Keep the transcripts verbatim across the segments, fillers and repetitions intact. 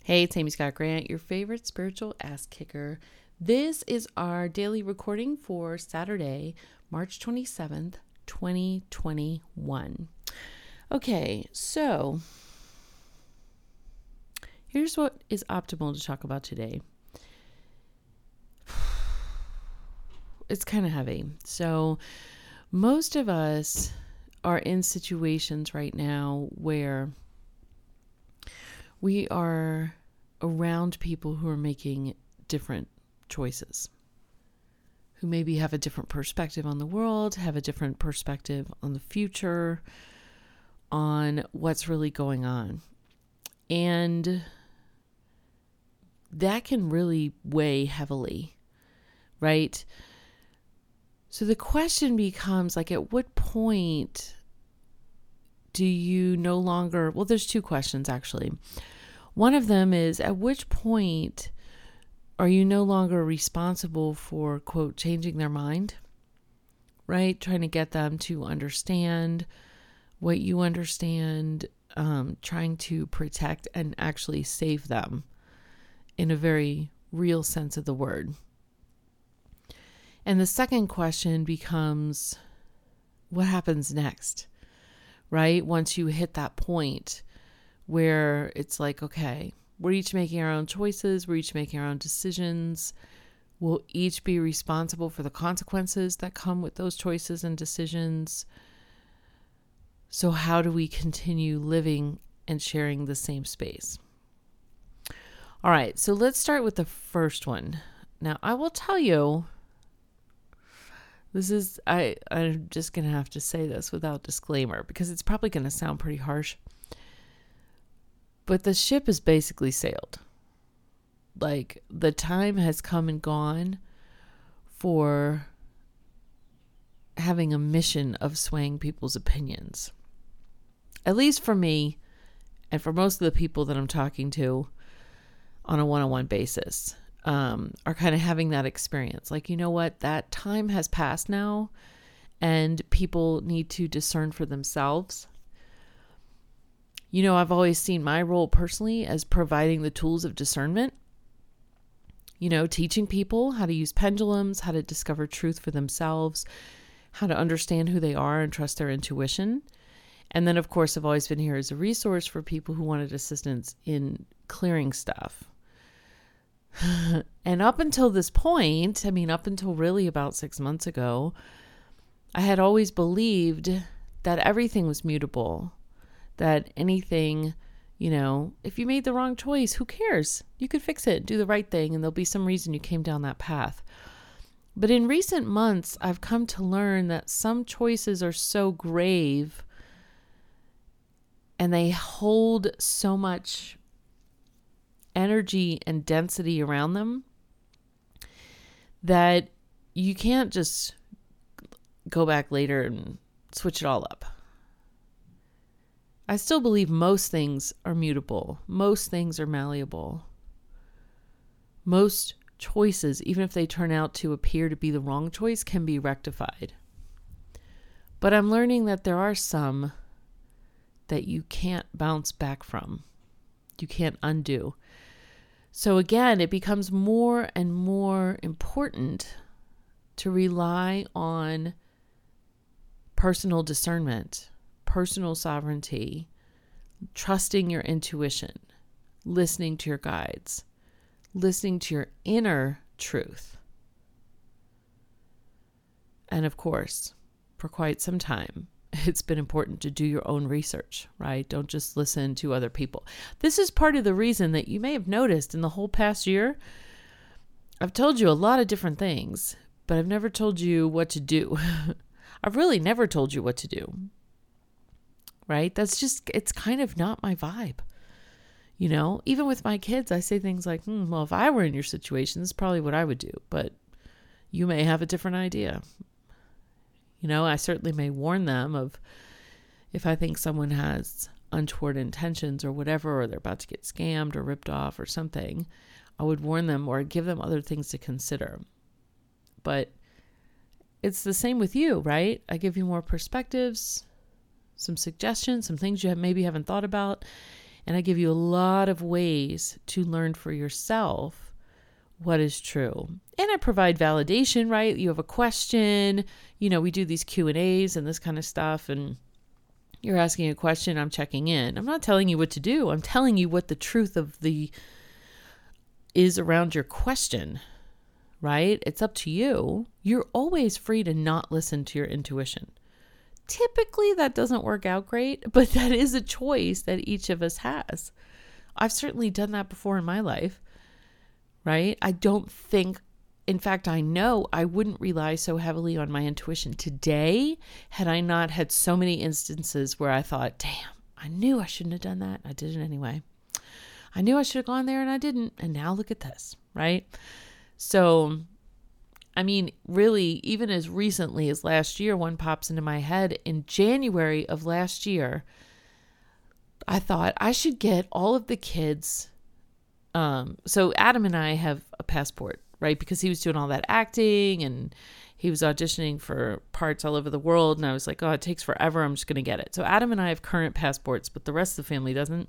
Hey, it's Amy Scott Grant, your favorite spiritual ass kicker. This is our daily recording for Saturday, March twenty-seventh, twenty twenty-one. Okay, so here's what is optimal to talk about today. It's kind of heavy. So most of us are in situations right now where we are around people who are making different choices, who maybe have a different perspective on the world, have a different perspective on the future, on what's really going on. And that can really weigh heavily, right? So the question becomes, like, at what point do you no longer, well, there's two questions actually. One of them is, at which point are you no longer responsible for, quote, changing their mind, right? Trying to get them to understand what you understand, um, trying to protect and actually save them in a very real sense of the word. And the second question becomes, what happens next, right? Once you hit that point where it's like, okay, we're each making our own choices, we're each making our own decisions, we'll each be responsible for the consequences that come with those choices and decisions. So how do we continue living and sharing the same space? All right, so let's start with the first one. Now, I will tell you, this is, I, I'm just going to have to say this without disclaimer because it's probably going to sound pretty harsh. But the ship has basically sailed. Like, the time has come and gone for having a mission of swaying people's opinions. At least for me, and for most of the people that I'm talking to on a one-on-one basis, um, are kind of having that experience. Like, you know what? That time has passed now, and people need to discern for themselves. You know, I've always seen my role personally as providing the tools of discernment, you know, teaching people how to use pendulums, how to discover truth for themselves, how to understand who they are and trust their intuition. And then, of course, I've always been here as a resource for people who wanted assistance in clearing stuff. And up until this point, I mean, up until really about six months ago, I had always believed that everything was mutable. That anything, you know, if you made the wrong choice, who cares? You could fix it, do the right thing, and there'll be some reason you came down that path. But in recent months, I've come to learn that some choices are so grave and they hold so much energy and density around them that you can't just go back later and switch it all up. I still believe most things are mutable. Most things are malleable. Most choices, even if they turn out to appear to be the wrong choice, can be rectified. But I'm learning that there are some that you can't bounce back from. You can't undo. So again, it becomes more and more important to rely on personal discernment, personal sovereignty, trusting your intuition, listening to your guides, listening to your inner truth. And of course, for quite some time, it's been important to do your own research, right? Don't just listen to other people. This is part of the reason that you may have noticed in the whole past year, I've told you a lot of different things, but I've never told you what to do. I've really never told you what to do. Right? That's just, it's kind of not my vibe. You know, even with my kids, I say things like, hmm, well, if I were in your situation, this is probably what I would do, but you may have a different idea. You know, I certainly may warn them of if I think someone has untoward intentions or whatever, or they're about to get scammed or ripped off or something, I would warn them or give them other things to consider. But it's the same with you, right? I give you more perspectives, some suggestions, some things you have maybe haven't thought about. And I give you a lot of ways to learn for yourself what is true. And I provide validation, right? You have a question, you know, we do these Q and A's and this kind of stuff, and you're asking a question, I'm checking in. I'm not telling you what to do. I'm telling you what the truth of the is around your question, right? It's up to you. You're always free to not listen to your intuition. Typically, that doesn't work out great, but that is a choice that each of us has. I've certainly done that before in my life, right? I don't think, in fact, I know I wouldn't rely so heavily on my intuition today had I not had so many instances where I thought, damn, I knew I shouldn't have done that. I did it anyway. I knew I should have gone there and I didn't. And now look at this, right? So, I mean, really, even as recently as last year, one pops into my head. In January of last year, I thought I should get all of the kids. Um, so Adam and I have a passport, right? Because he was doing all that acting and he was auditioning for parts all over the world. And I was like, oh, it takes forever. I'm just going to get it. So Adam and I have current passports, but the rest of the family doesn't.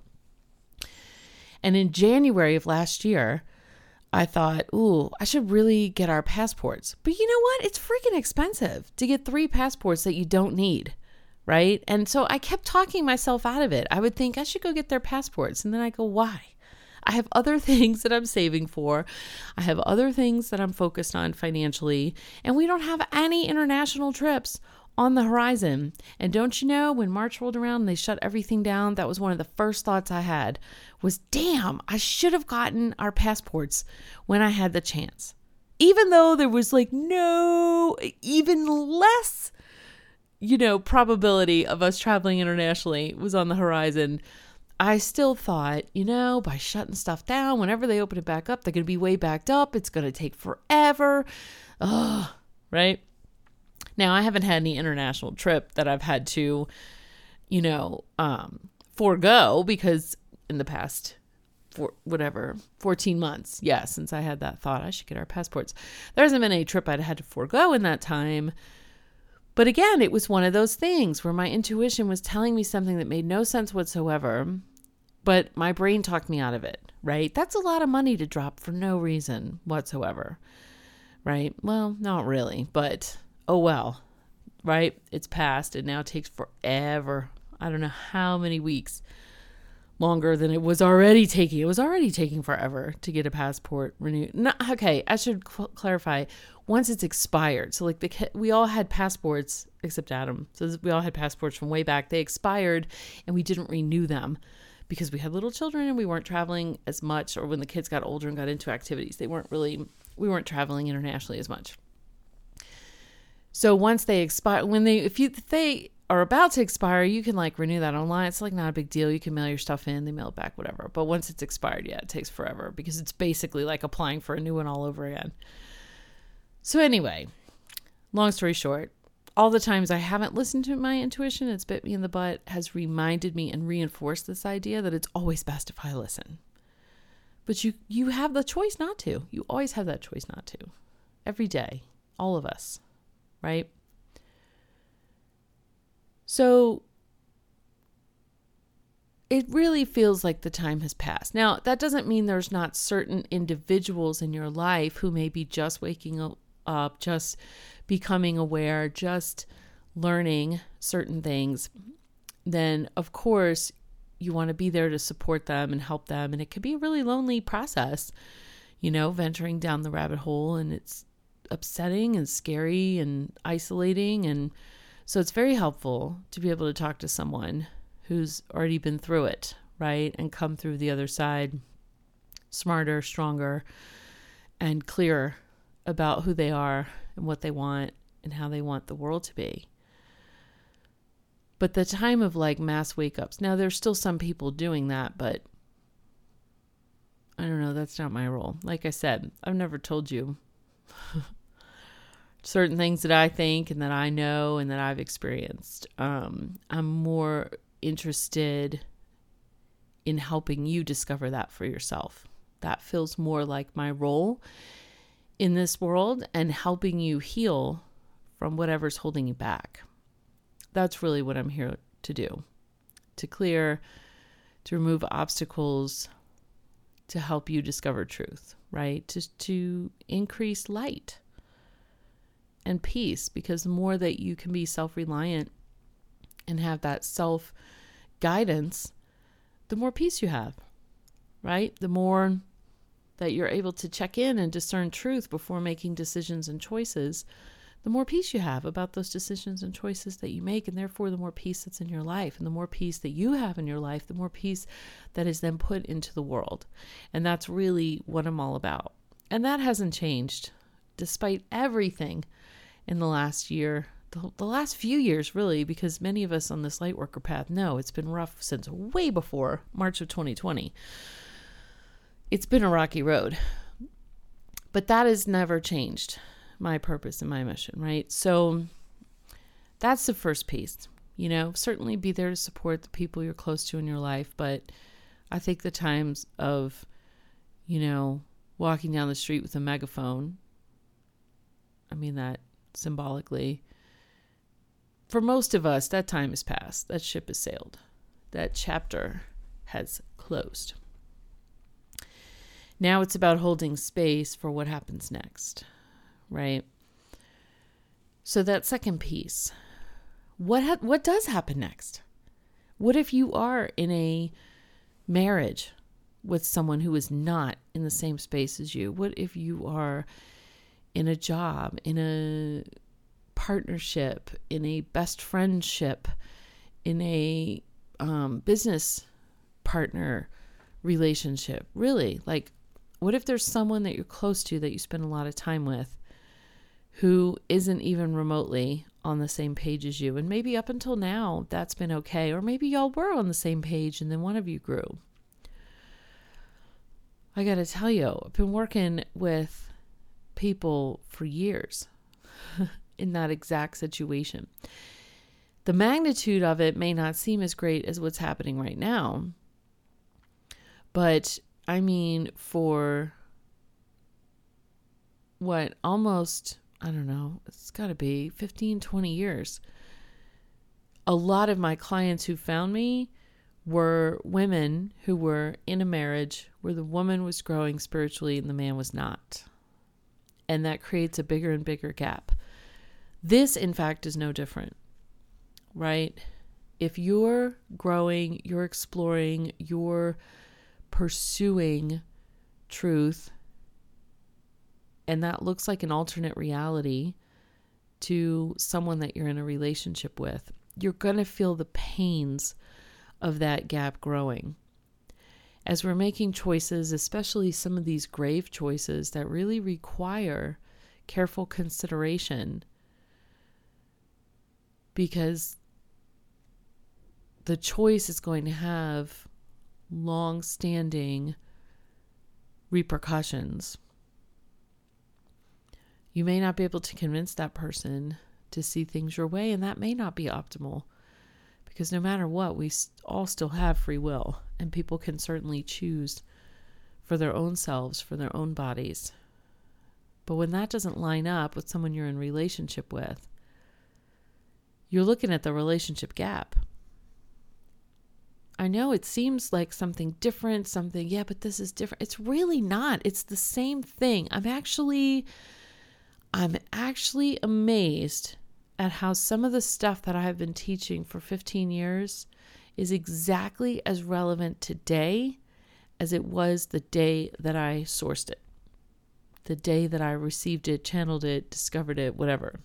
And in January of last year, I thought, ooh, I should really get our passports. But you know what? It's freaking expensive to get three passports that you don't need, right? And so I kept talking myself out of it. I would think I should go get their passports. And then I go, why? I have other things that I'm saving for. I have other things that I'm focused on financially. And we don't have any international trips on the horizon. And don't you know, when March rolled around and they shut everything down, that was one of the first thoughts I had was, damn, I should have gotten our passports when I had the chance. Even though there was like no, even less, you know, probability of us traveling internationally was on the horizon, I still thought, you know, by shutting stuff down, whenever they open it back up, they're going to be way backed up. It's going to take forever. Ugh, right? Now, I haven't had any international trip that I've had to, you know, um, forego because in the past, for whatever, fourteen months, yeah, since I had that thought, I should get our passports. There hasn't been any trip I'd had to forego in that time. But again, it was one of those things where my intuition was telling me something that made no sense whatsoever, but my brain talked me out of it, right? That's a lot of money to drop for no reason whatsoever, right? Well, not really, but oh well, right? It's passed and now it takes forever. I don't know how many weeks longer than it was already taking. It was already taking forever to get a passport renewed. No, okay, I should cl- clarify. Once it's expired, so like the we all had passports except Adam. So we all had passports from way back. They expired and we didn't renew them because we had little children and we weren't traveling as much. Or when the kids got older and got into activities, they weren't really we weren't traveling internationally as much. So once they expire, when they if you if they are about to expire, you can like renew that online. It's like not a big deal. You can mail your stuff in, they mail it back, whatever. But once it's expired, yeah, it takes forever because it's basically like applying for a new one all over again. So anyway, long story short, all the times I haven't listened to my intuition, it's bit me in the butt, has reminded me and reinforced this idea that it's always best if I listen. But you you have the choice not to. You always have that choice not to. Every day, all of us, right? So it really feels like the time has passed. Now, that doesn't mean there's not certain individuals in your life who may be just waking up, just becoming aware, just learning certain things. Then, of course, you want to be there to support them and help them. And it can be a really lonely process, you know, venturing down the rabbit hole. And it's upsetting and scary and isolating. And so it's very helpful to be able to talk to someone who's already been through it, right? And come through the other side smarter, stronger, and clearer about who they are and what they want and how they want the world to be. But the time of like mass wake-ups, now there's still some people doing that, but I don't know, that's not my role. Like I said, I've never told you certain things that I think and that I know and that I've experienced. Um, I'm more interested in helping you discover that for yourself. That feels more like my role in this world and helping you heal from whatever's holding you back. That's really what I'm here to do, to clear to remove obstacles, to help you discover truth, right? To, to increase light and peace, because the more that you can be self-reliant and have that self-guidance, the more peace you have, right? The more that you're able to check in and discern truth before making decisions and choices, the more peace you have about those decisions and choices that you make, and therefore the more peace that's in your life. And the more peace that you have in your life, the more peace that is then put into the world. And that's really what I'm all about. And that hasn't changed despite everything in the last year, the, the last few years really, because many of us on this light worker path know it's been rough since way before March of twenty twenty. It's been a rocky road, but that has never changed my purpose and my mission, right? So that's the first piece. You know, certainly be there to support the people you're close to in your life, but I think the times of, you know, walking down the street with a megaphone, I mean that symbolically, for most of us, that time has passed. That ship has sailed. That chapter has closed. Now it's about holding space for what happens next. Right? So that second piece, what ha- what does happen next? What if you are in a marriage with someone who is not in the same space as you? What if you are in a job, in a partnership, in a best friendship, in a um, business partner relationship? Really, like, what if there's someone that you're close to that you spend a lot of time with who isn't even remotely on the same page as you? And maybe up until now, that's been okay. Or maybe y'all were on the same page and then one of you grew. I got to tell you, I've been working with people for years in that exact situation. The magnitude of it may not seem as great as what's happening right now. But I mean, for what, almost, I don't know, it's got to be fifteen, twenty years. A lot of my clients who found me were women who were in a marriage where the woman was growing spiritually and the man was not. And that creates a bigger and bigger gap. This, in fact, is no different, right? If you're growing, you're exploring, you're pursuing truth, and that looks like an alternate reality to someone that you're in a relationship with, you're going to feel the pains of that gap growing. As we're making choices, especially some of these grave choices that really require careful consideration, because the choice is going to have long-standing repercussions. You may not be able to convince that person to see things your way, and that may not be optimal, because no matter what, we all still have free will, and people can certainly choose for their own selves, for their own bodies. But when that doesn't line up with someone you're in relationship with, you're looking at the relationship gap. I know it seems like something different, something, yeah, but this is different. It's really not. It's the same thing. I'm actually, I'm actually amazed at how some of the stuff that I have been teaching for fifteen years is exactly as relevant today as it was the day that I sourced it, the day that I received it, channeled it, discovered it, whatever.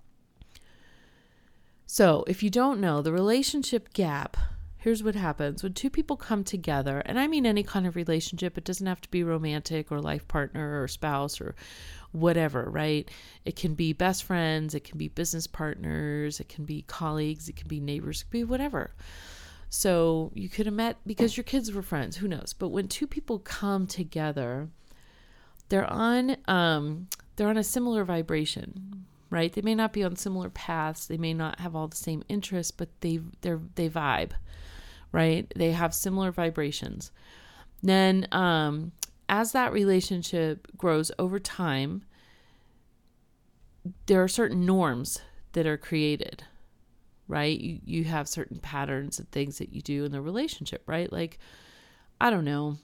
So if you don't know, the relationship gap, here's what happens when two people come together, and I mean any kind of relationship. It doesn't have to be romantic or life partner or spouse or whatever, right? It can be best friends, it can be business partners, it can be colleagues, it can be neighbors, it can be whatever. So you could have met because your kids were friends, who knows? But when two people come together, they're on um, they're on a similar vibration, right? They may not be on similar paths, they may not have all the same interests, but they they they vibe, right? They have similar vibrations. Then um, as that relationship grows over time, there are certain norms that are created, right? You, you have certain patterns and things that you do in the relationship, right? Like, I don't know,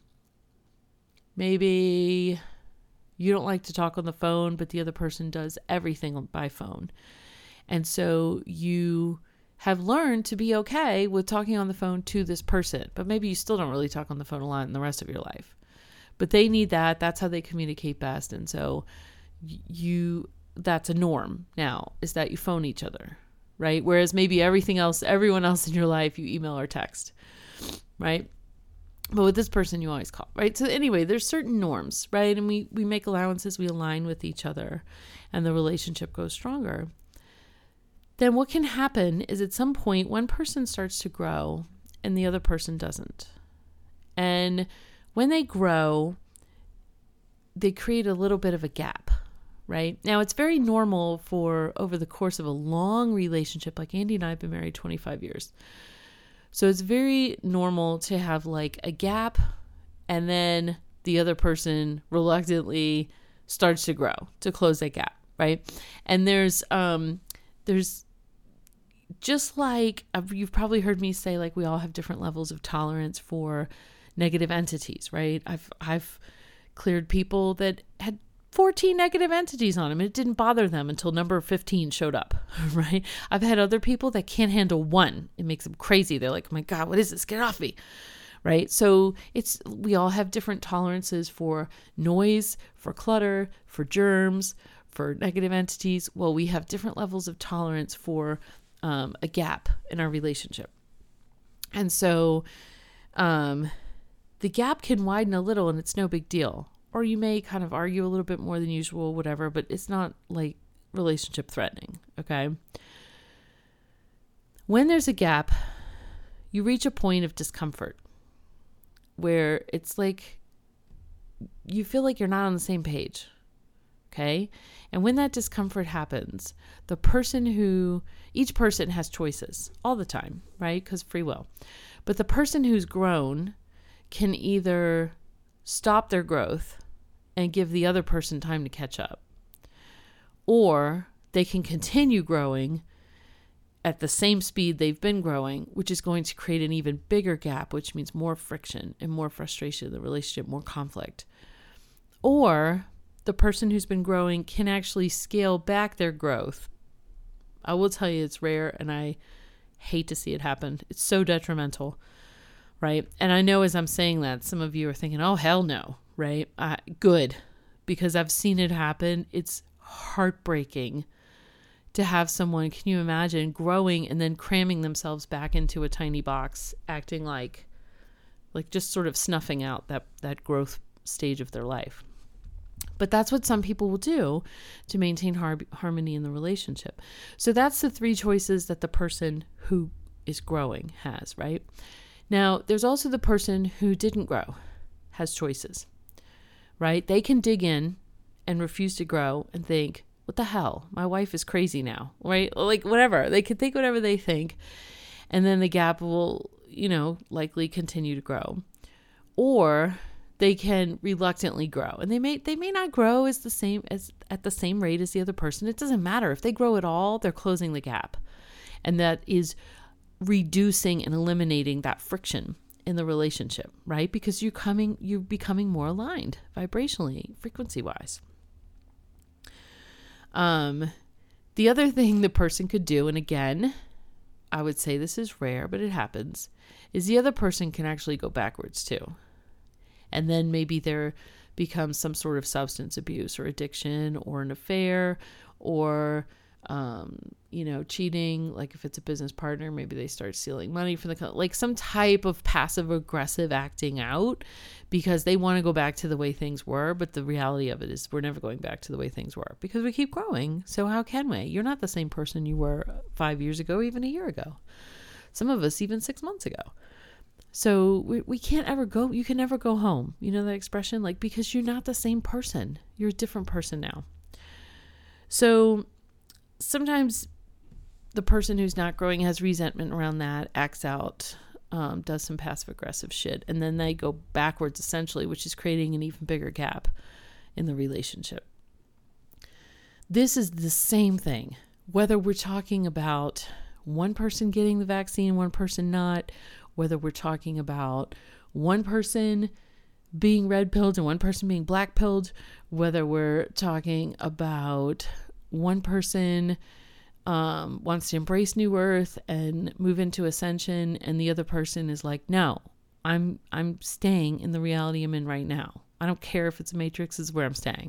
maybe you don't like to talk on the phone, but the other person does everything by phone. And so you have learned to be okay with talking on the phone to this person, but maybe you still don't really talk on the phone a lot in the rest of your life. But they need that. That's how they communicate best. And so you, that's a norm now, is that you phone each other, right? Whereas maybe everything else, everyone else in your life, you email or text, right? But with this person, you always call, right? So anyway, there's certain norms, right? And we, we make allowances, we align with each other, and the relationship goes stronger. Then what can happen is at some point, one person starts to grow and the other person doesn't. And when they grow, they create a little bit of a gap, right? Now, it's very normal for over the course of a long relationship, like Andy and I have been married twenty-five years. So it's very normal to have like a gap, and then the other person reluctantly starts to grow to close that gap, right? And there's, um, there's just like, you've probably heard me say, like, we all have different levels of tolerance for negative entities, right? I've, I've cleared people that had fourteen negative entities on them, and it didn't bother them until number fifteen showed up, right? I've had other people that can't handle one. It makes them crazy. They're like, oh my God, what is this? Get off me, right? So it's, we all have different tolerances for noise, for clutter, for germs, for negative entities. Well, we have different levels of tolerance for um, a gap in our relationship. And so um, the gap can widen a little, and it's no big deal. Or you may kind of argue a little bit more than usual, whatever, but it's not like relationship threatening, okay? When there's a gap, you reach a point of discomfort where it's like you feel like you're not on the same page, okay? And when that discomfort happens, the person who, each person has choices all the time, right? Because free will. But the person who's grown can either stop their growth and give the other person time to catch up, or they can continue growing at the same speed they've been growing, which is going to create an even bigger gap, which means more friction and more frustration in the relationship, more conflict. Or the person who's been growing can actually scale back their growth. I will tell you, it's rare, and I hate to see it happen. It's so detrimental, right? And I know as I'm saying that, some of you are thinking, oh, hell no, right? Uh, good, because I've seen it happen. It's heartbreaking to have someone, can you imagine, growing and then cramming themselves back into a tiny box, acting like, like just sort of snuffing out that, that growth stage of their life. But that's what some people will do to maintain har- harmony in the relationship. So that's the three choices that the person who is growing has, right? Now, there's also the person who didn't grow, has choices, right? They can dig in and refuse to grow and think, what the hell? My wife is crazy now, right? Like whatever. They can think whatever they think. And then the gap will, you know, likely continue to grow. Or they can reluctantly grow. And they may they may not grow as the same as at the same rate as the other person. It doesn't matter. If they grow at all, they're closing the gap. And that is reducing and eliminating that friction in the relationship, right? Because you're coming, you're becoming more aligned vibrationally, frequency-wise. Um, the other thing the person could do, and again, I would say this is rare, but it happens, is the other person can actually go backwards too. And then maybe there becomes some sort of substance abuse or addiction or an affair or um, you know, cheating. Like if it's a business partner, maybe they start stealing money from the company, like some type of passive aggressive acting out because they want to go back to the way things were. But the reality of it is we're never going back to the way things were because we keep growing. So how can we? You're not the same person you were five years ago, even a year ago. Some of us even six months ago. So we, we can't ever go, you can never go home. You know that expression? Like, because you're not the same person. You're a different person now. So sometimes the person who's not growing has resentment around that, acts out, um, does some passive aggressive shit. And then they go backwards essentially, which is creating an even bigger gap in the relationship. This is the same thing, whether we're talking about one person getting the vaccine, one person not, whether we're talking about one person being red pilled and one person being black pilled, whether we're talking about one person um, wants to embrace New Earth and move into Ascension, and the other person is like, no, I'm I'm staying in the reality I'm in right now. I don't care if it's a Matrix, this is where I'm staying.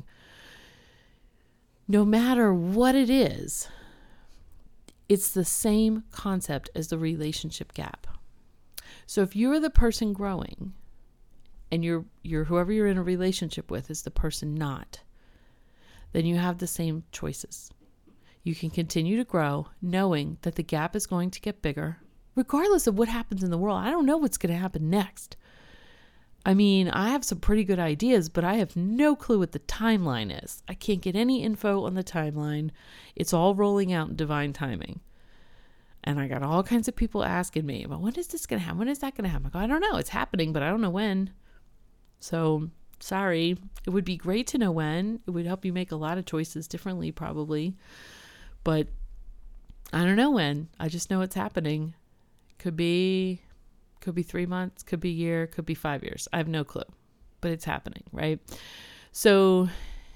No matter what it is, it's the same concept as the relationship gap. So if you're the person growing and you're you're whoever you're in a relationship with is the person not, then you have the same choices. You can continue to grow knowing that the gap is going to get bigger regardless of what happens in the world. I don't know what's going to happen next. I mean, I have some pretty good ideas, but I have no clue what the timeline is. I can't get any info on the timeline. It's all rolling out in divine timing. And I got all kinds of people asking me, well, when is this going to happen? When is that going to happen? I go, I don't know. It's happening, but I don't know when. So, sorry. It would be great to know when. It would help you make a lot of choices differently, probably. But I don't know when. I just know it's happening. Could be, could be three months, could be a year, could be five years. I have no clue, but it's happening, right? So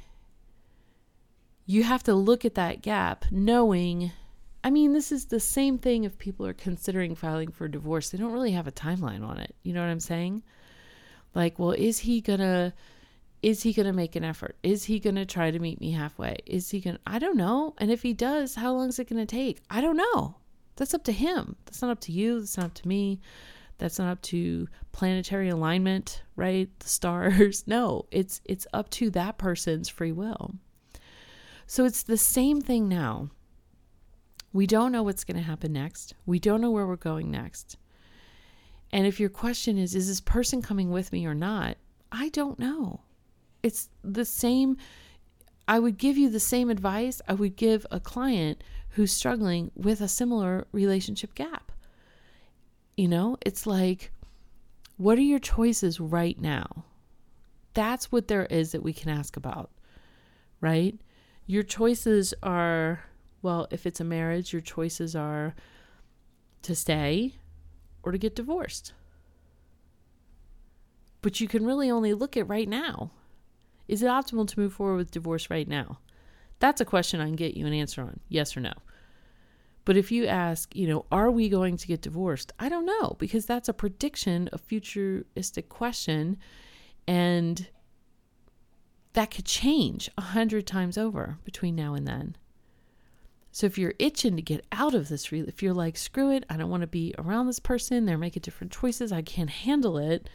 you have to look at that gap knowing, I mean, this is the same thing if people are considering filing for divorce. They don't really have a timeline on it. You know what I'm saying? Like, well, is he gonna, is he gonna make an effort? Is he gonna try to meet me halfway? Is he gonna, I don't know. And if he does, how long is it gonna take? I don't know. That's up to him. That's not up to you. That's not up to me. That's not up to planetary alignment, right? The stars. No, it's it's up to that person's free will. So it's the same thing now. We don't know what's going to happen next. We don't know where we're going next. And if your question is, is this person coming with me or not? I don't know. It's the same. I would give you the same advice I would give a client who's struggling with a similar relationship gap. You know, it's like, what are your choices right now? That's what there is that we can ask about, right? Your choices are, well, if it's a marriage, your choices are to stay or to get divorced. But you can really only look at right now. Is it optimal to move forward with divorce right now? That's a question I can get you an answer on, yes or no. But if you ask, you know, are we going to get divorced? I don't know, because that's a prediction, a futuristic question, and that could change a hundred times over between now and then. So if you're itching to get out of this, if you're like, screw it, I don't want to be around this person, they're making different choices, I can't handle it,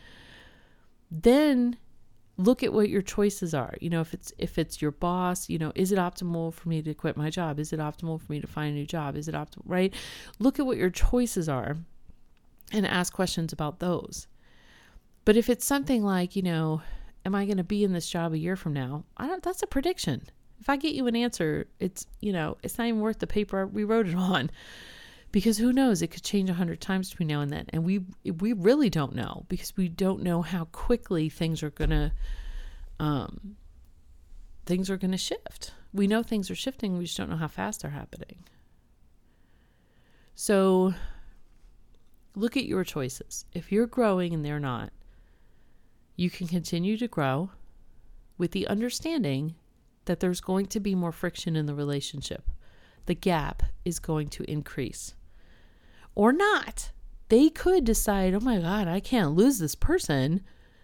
then look at what your choices are. You know, if it's if it's your boss, you know, is it optimal for me to quit my job? Is it optimal for me to find a new job? Is it optimal, right? Look at what your choices are and ask questions about those. But if it's something like, you know, am I going to be in this job a year from now? I don't, that's a prediction. If I get you an answer, it's, you know, it's not even worth the paper we wrote it on. Because who knows, it could change a hundred times between now and then. And we we really don't know, because we don't know how quickly things are gonna um, things are gonna shift. We know things are shifting, we just don't know how fast they're happening. So look at your choices. If you're growing and they're not, you can continue to grow with the understanding that there's going to be more friction in the relationship. The gap is going to increase. Or not. They could decide, oh my God, I can't lose this person.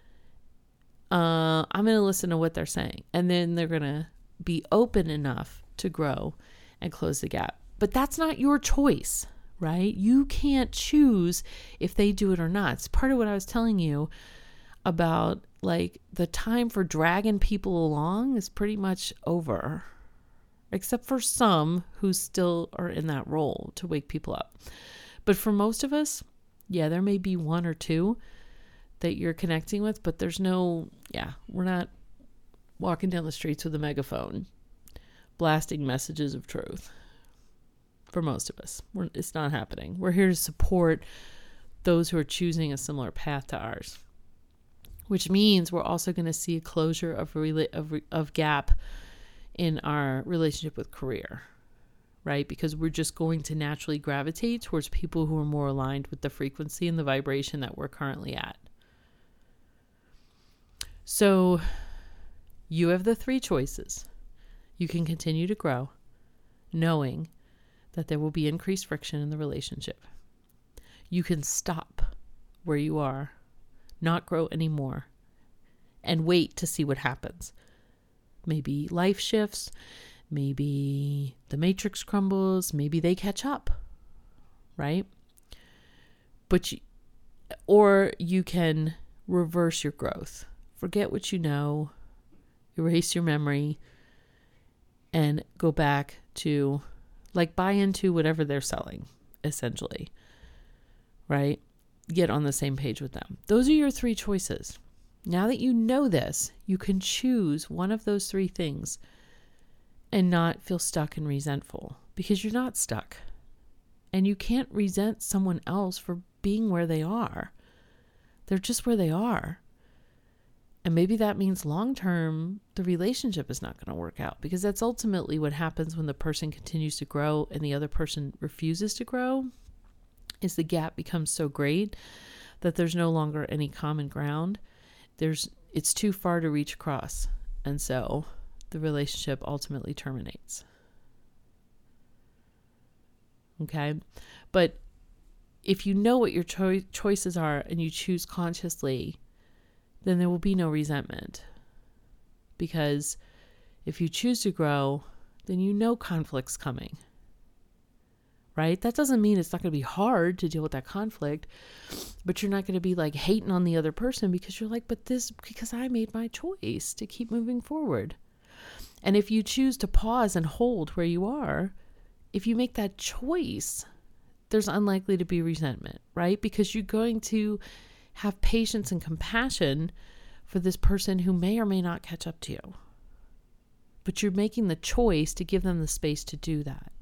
Uh, I'm going to listen to what they're saying. And then they're going to be open enough to grow and close the gap. But that's not your choice, right? You can't choose if they do it or not. It's part of what I was telling you about, like, the time for dragging people along is pretty much over. Except for some who still are in that role to wake people up. But for most of us, yeah, there may be one or two that you're connecting with, but there's no, yeah, we're not walking down the streets with a megaphone, blasting messages of truth. For most of us, we're, it's not happening. We're here to support those who are choosing a similar path to ours, which means we're also going to see a closure of, rela- of, of gap in our relationship with career, right? Because we're just going to naturally gravitate towards people who are more aligned with the frequency and the vibration that we're currently at. So you have the three choices. You can continue to grow, knowing that there will be increased friction in the relationship. You can stop where you are, not grow anymore, and wait to see what happens. Maybe life shifts, maybe the matrix crumbles, maybe they catch up, right? But you, or you can reverse your growth. Forget what you know, erase your memory, and go back to, like, buy into whatever they're selling, essentially, right? Get on the same page with them. Those are your three choices. Now that you know this, you can choose one of those three things and not feel stuck and resentful, because you're not stuck. And you can't resent someone else for being where they are. They're just where they are. And maybe that means long-term, the relationship is not going to work out, because that's ultimately what happens when the person continues to grow and the other person refuses to grow, is the gap becomes so great that there's no longer any common ground. There's, it's too far to reach across. And so the relationship ultimately terminates. Okay. But if you know what your cho- choices are and you choose consciously, then there will be no resentment. Because if you choose to grow, then you know conflict's coming. Right? That doesn't mean it's not going to be hard to deal with that conflict, but you're not going to be like hating on the other person, because you're like, but this, because I made my choice to keep moving forward. And if you choose to pause and hold where you are, if you make that choice, there's unlikely to be resentment, right? Because you're going to have patience and compassion for this person who may or may not catch up to you. But you're making the choice to give them the space to do that.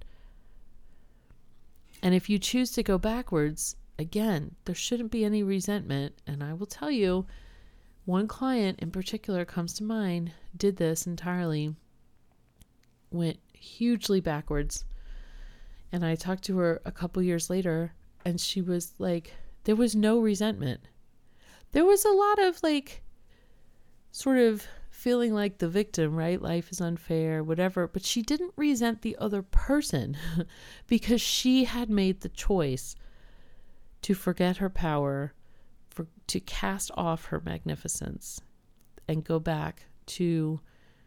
And if you choose to go backwards, again, there shouldn't be any resentment. And I will tell you, one client in particular comes to mind, did this entirely, went hugely backwards. And I talked to her a couple years later, and she was like, there was no resentment. There was a lot of like, sort of feeling like the victim, right? Life is unfair, whatever. But she didn't resent the other person because she had made the choice to forget her power, for, to cast off her magnificence and go back to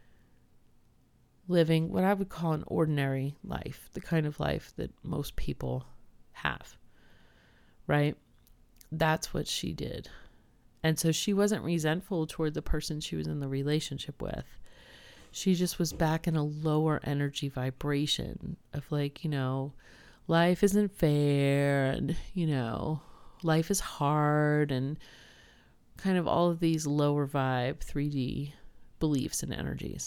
living what I would call an ordinary life, the kind of life that most people have, right? That's what she did. And so she wasn't resentful toward the person she was in the relationship with. She just was back in a lower energy vibration of like, you know, life isn't fair, and, you know, life is hard, and kind of all of these lower vibe three D beliefs and energies.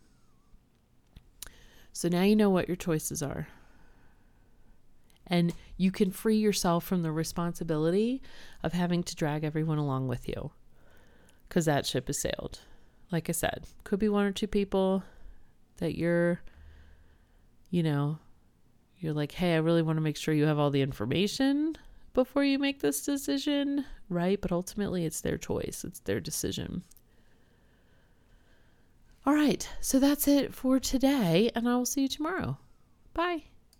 So now you know what your choices are. And you can free yourself from the responsibility of having to drag everyone along with you, because that ship has sailed. Like I said, could be one or two people that you're, you know, you're like, hey, I really want to make sure you have all the information before you make this decision, right? But ultimately it's their choice. It's their decision. All right. So that's it for today, and I will see you tomorrow. Bye.